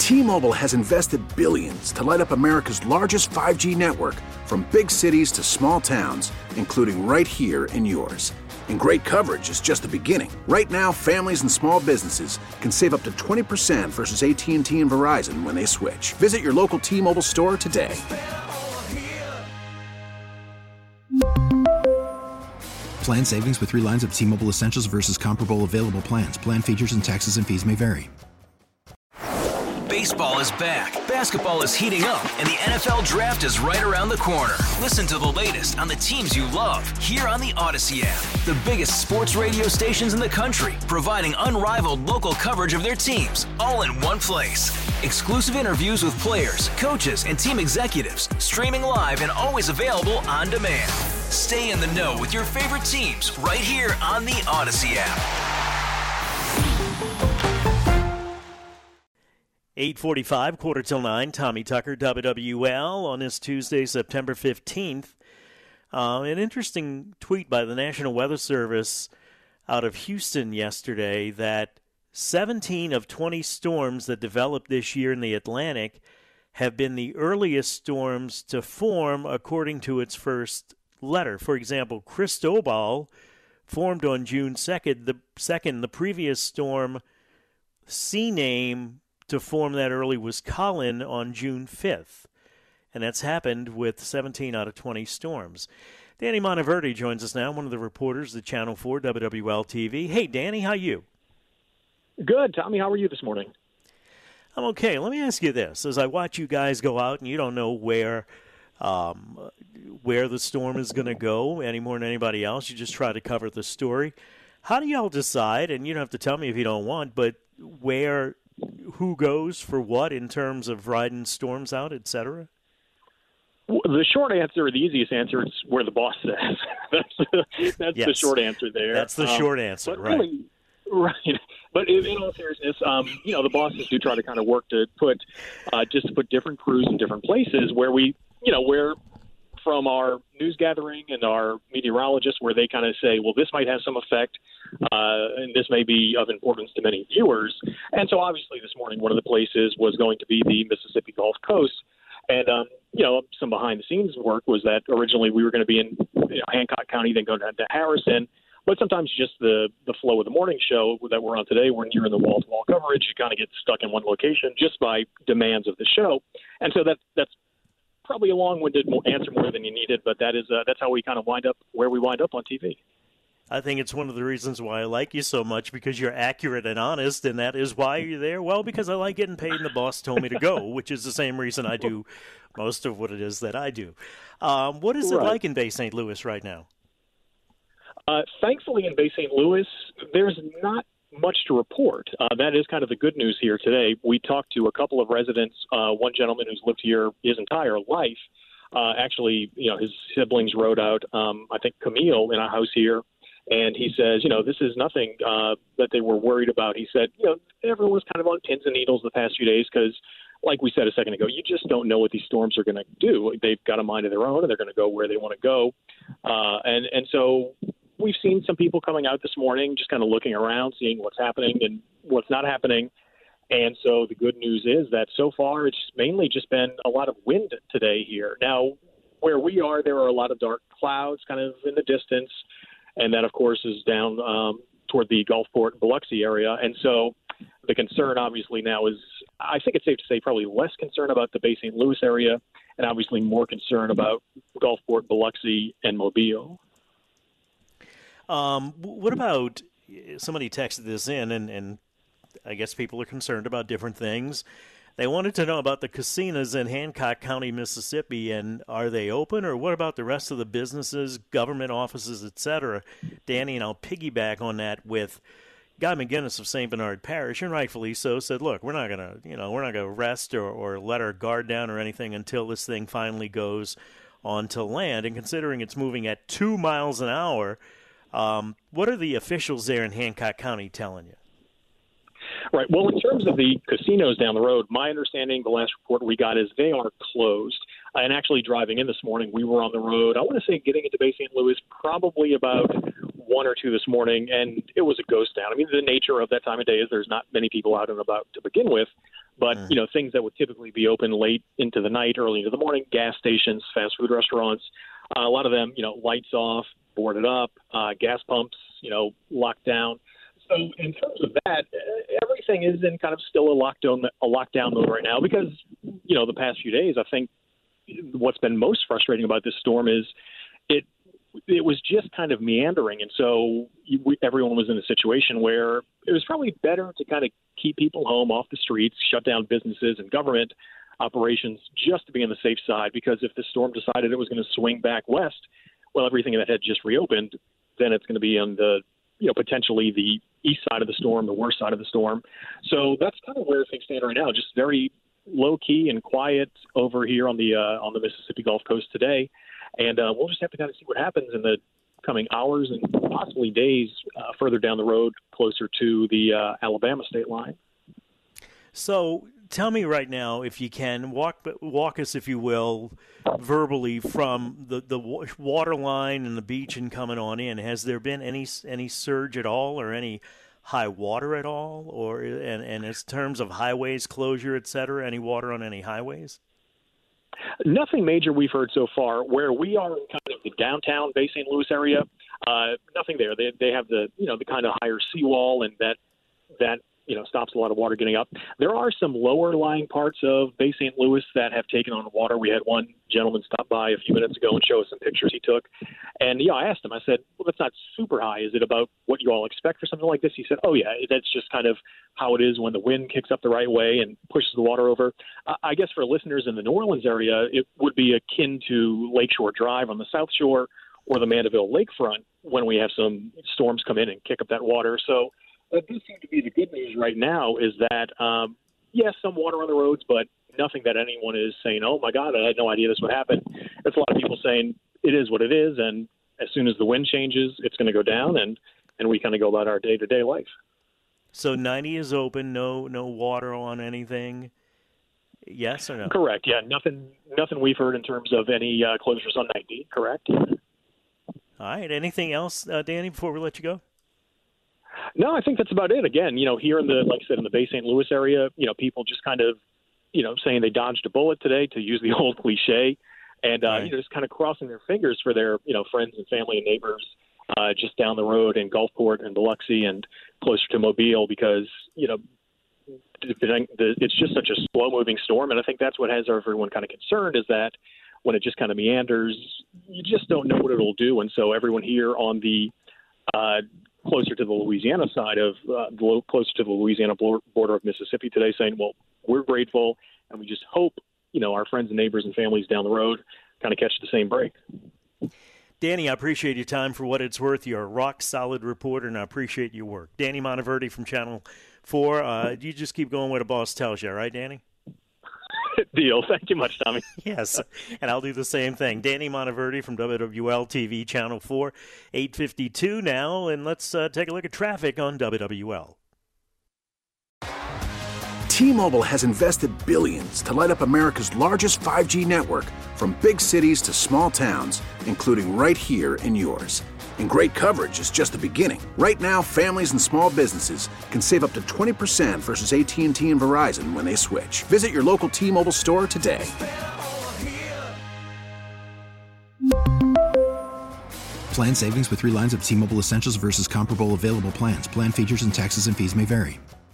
T-Mobile has invested billions to light up America's largest 5G network, from big cities to small towns, including right here in yours. And great coverage is just the beginning. Right now, families and small businesses can save up to 20% versus AT&T and Verizon when they switch. Visit your local T-Mobile store today. Plan savings with 3 lines of T-Mobile Essentials versus comparable available plans. Plan features and taxes and fees may vary. Baseball is back, basketball is heating up, and the NFL Draft is right around the corner. Listen to the latest on the teams you love here on the Odyssey app. The biggest sports radio stations in the country, providing unrivaled local coverage of their teams, all in one place. Exclusive interviews with players, coaches, and team executives, streaming live and always available on demand. Stay in the know with your favorite teams right here on the Odyssey app. 8:45, 8:45, Tommy Tucker, WWL, on this Tuesday, September 15th. An interesting tweet by the National Weather Service out of Houston yesterday that 17 of 20 storms that developed this year in the Atlantic have been the earliest storms to form according to its first letter. For example, Cristobal formed on June 2nd. The previous storm, sea name to form that early, was Colin on June 5th. And that's happened with 17 out of 20 storms. Danny Monteverdi joins us now, one of the reporters at Channel 4 WWL-TV. Hey, Danny, how you? Good. Tommy, how are you this morning? I'm okay. Let me ask you this. As I watch you guys go out, and you don't know where the storm is going to go any more than anybody else, you just try to cover the story. How do y'all decide, and you don't have to tell me if you don't want, but who goes for what in terms of riding storms out, et cetera? Well, the short answer, or the easiest answer, is where the boss says. That's yes. The short answer there. That's the short answer, right? Really, right. But in all seriousness, the bosses do try to kind of work to put different crews in different places where where from our news gathering and our meteorologists, where they kind of say, well, this might have some effect, and this may be of importance to many viewers. And so obviously this morning, one of the places was going to be the Mississippi Gulf Coast. And, some behind-the-scenes work was that originally we were going to be in Hancock County, then go down to Harrison. But sometimes just the flow of the morning show that we're on today, when you're in the wall-to-wall coverage, you kind of get stuck in one location just by demands of the show. And so that's probably a long-winded answer more than you needed, but that's how we kind of wind up where we wind up on TV. I think it's one of the reasons why I like you so much, because you're accurate and honest, and that is why you're there. Well, because I like getting paid and the boss told me to go, which is the same reason I do most of what it is that I do. What is it like in Bay St. Louis right now? Thankfully, in Bay St. Louis, there's not much to report. That is kind of the good news here today. We talked to a couple of residents, one gentleman who's lived here his entire life. Actually, his siblings rode out, I think, Camille in a house here. And he says, this is nothing that they were worried about. He said, everyone was kind of on pins and needles the past few days because, like we said a second ago, you just don't know what these storms are going to do. They've got a mind of their own, and they're going to go where they want to go. And so we've seen some people coming out this morning just kind of looking around, seeing what's happening and what's not happening. And so the good news is that so far it's mainly just been a lot of wind today here. Now, where we are, there are a lot of dark clouds kind of in the distance. And that, of course, is down toward the Gulfport and Biloxi area. And so the concern, obviously, now is, I think it's safe to say, probably less concern about the Bay St. Louis area and obviously more concern about Gulfport, Biloxi, and Mobile. What about, somebody texted this in, and I guess people are concerned about different things. They wanted to know about the casinos in Hancock County, Mississippi, and are they open, or what about the rest of the businesses, government offices, etc.? Danny, and I'll piggyback on that with Guy McGinnis of St. Bernard Parish, and rightfully so, said, look, we're not gonna rest or let our guard down or anything until this thing finally goes onto land. And considering it's moving at 2 miles an hour, what are the officials there in Hancock County telling you? Right. Well, in terms of the casinos down the road, my understanding, the last report we got, is they are closed. And actually driving in this morning, we were on the road, I want to say getting into Bay St. Louis probably about 1 or 2 this morning, and it was a ghost town. I mean, the nature of that time of day is there's not many people out and about to begin with. But, things that would typically be open late into the night, early into the morning, gas stations, fast food restaurants, a lot of them, lights off, boarded up, gas pumps, locked down. So in terms of that, everything is in kind of still a lockdown mode right now because, the past few days, I think what's been most frustrating about this storm is it was just kind of meandering. And so everyone was in a situation where it was probably better to kind of keep people home off the streets, shut down businesses and government operations just to be on the safe side, because if the storm decided it was going to swing back west, well, everything that had just reopened, then it's going to be on the, potentially the east side of the storm, the worst side of the storm. So that's kind of where things stand right now, just very low key and quiet over here on the Mississippi Gulf Coast today. And we'll just have to kind of see what happens in the coming hours and possibly days further down the road, closer to the Alabama state line. So tell me right now, if you can, walk us, if you will, verbally from the water line and the beach and coming on in. Has there been any surge at all or any high water at all? Or and in terms of highways closure, et cetera, any water on any highways? Nothing major we've heard so far. Where we are in kind of the downtown Bay St. Louis area, nothing there. They have the kind of higher seawall, and that stops a lot of water getting up. There are some lower lying parts of Bay St. Louis that have taken on water. We had one gentleman stop by a few minutes ago and show us some pictures he took. And I asked him, I said, well, that's not super high. Is it about what you all expect for something like this? He said, oh yeah, that's just kind of how it is when the wind kicks up the right way and pushes the water over. I guess for listeners in the New Orleans area, it would be akin to Lakeshore Drive on the South Shore or the Mandeville Lakefront when we have some storms come in and kick up that water. So that does seem to be the good news right now, is that, yes, some water on the roads, but nothing that anyone is saying, oh, my God, I had no idea this would happen. It's a lot of people saying it is what it is, and as soon as the wind changes, it's going to go down, and we kind of go about our day-to-day life. So 90 is open, no water on anything, yes or no? Correct, yeah. Nothing we've heard in terms of any closures on 90, correct? All right. Anything else, Danny, before we let you go? No, I think that's about it. Again, here in like I said, in the Bay St. Louis area, people just kind of, saying they dodged a bullet today, to use the old cliche, and, right. Just kind of crossing their fingers for their, friends and family and neighbors just down the road in Gulfport and Biloxi and closer to Mobile, because, it's just such a slow-moving storm. And I think that's what has everyone kind of concerned, is that when it just kind of meanders, you just don't know what it'll do. And so everyone here on the closer to the Louisiana side of closer to the Louisiana border of Mississippi today, saying, well, we're grateful, and we just hope, our friends and neighbors and families down the road kind of catch the same break. Danny, I appreciate your time for what it's worth. You're a rock-solid reporter, and I appreciate your work. Danny Monteverdi from Channel 4. You just keep going where the boss tells you, right, Danny? Deal. Thank you much, Tommy. Yes, and I'll do the same thing. Danny Monteverdi from WWL-TV, Channel 4, 8:52 now, and let's take a look at traffic on WWL. T-Mobile has invested billions to light up America's largest 5G network, from big cities to small towns, including right here in yours. And great coverage is just the beginning. Right now, families and small businesses can save up to 20% versus AT&T and Verizon when they switch. Visit your local T-Mobile store today. Plan savings with 3 lines of T-Mobile Essentials versus comparable available plans. Plan features and taxes and fees may vary.